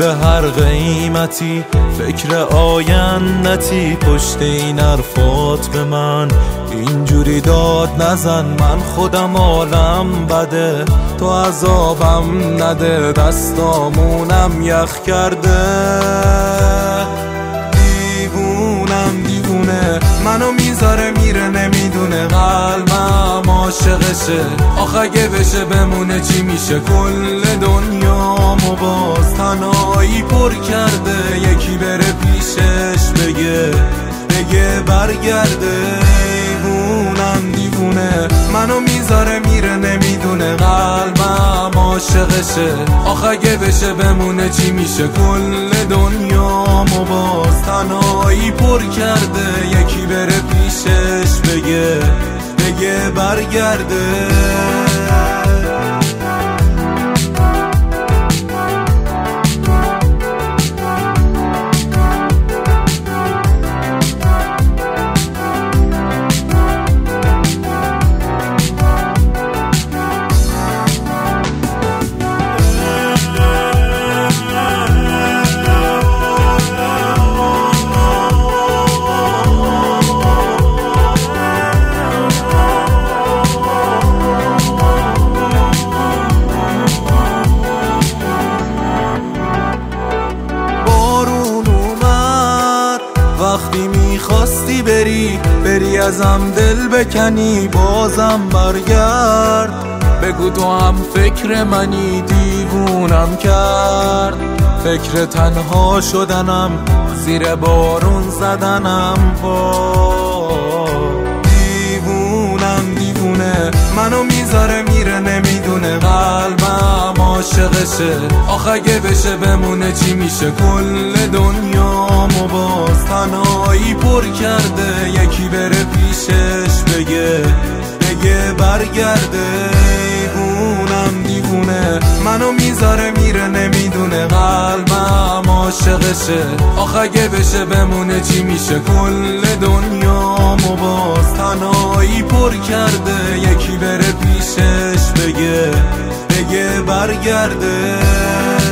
به هر قیمتی، فکر آیندتی پشت این حرفات به من اینجوری داد نزن. من خودم عالم بده، تو عذابم نده، دستامونم یخ کرده. دیوونه منو میذاره میره نمیدونه، قلبم عاشقشه، آخه اگه بشه بمونه چی میشه؟ کل دنیامو باز تنهایی پر کرده، یکی بره پیشش بگه برگرده. دیوونه منو میذاره میره نمیدونه، قلبم عاشقشه، آخه اگه بشه بمونه چی میشه؟ کل دنیامو باز تنهایی پر کرده، یکی بره پیشش بگه برگرده. وقتی میخواستی بری ازم دل بکنی، بازم برگرد بگو تو هم فکر منی. دیوونم کرد فکر تنها شدنم، زیر بارون زدنم. دیوونه منو میذاره میره نمیدونه، قلبم عاشقشه، آخه اگه بشه بمونه چی میشه؟ کل دنیامو باز تنهایی پر کرده، یکی بره پیشش بگه برگرده. دیوونه منو میذاره میره نمیدونه، قلبم عاشقشه، آخه اگه بشه بمونه چی میشه؟ کل دنیامو باز تنهایی پر کرده، یکی بره پیشش بگه برگرده.